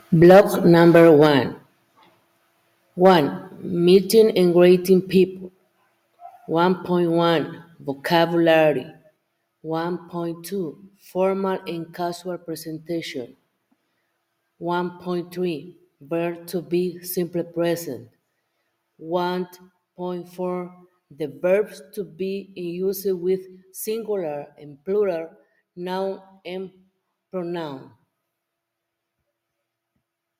Block number one. 1. Meeting and greeting people. 1.1 Vocabulary. 1.2 Formal and casual presentation. 1.3 Verb to be simple present. 1.4 The verbs to be in use with singular and plural noun and pronoun.